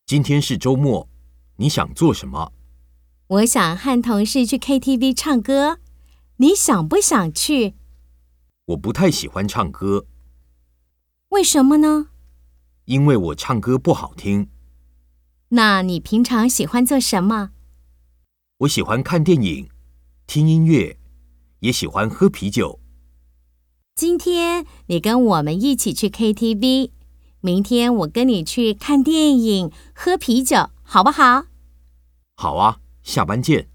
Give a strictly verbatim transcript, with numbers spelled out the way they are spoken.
今天是周末，你想做什么？ 我想和同事去 K T V 唱歌，你想不想去？ 我不太喜欢唱歌。 为什么呢？ 因为我唱歌不好听。 那你平常喜欢做什么？ 我喜欢看电影、听音乐，也喜欢喝啤酒。 今天你跟我们一起去 K T V， 明天我跟你去看电影、喝啤酒，好不好？ 好啊，下班见。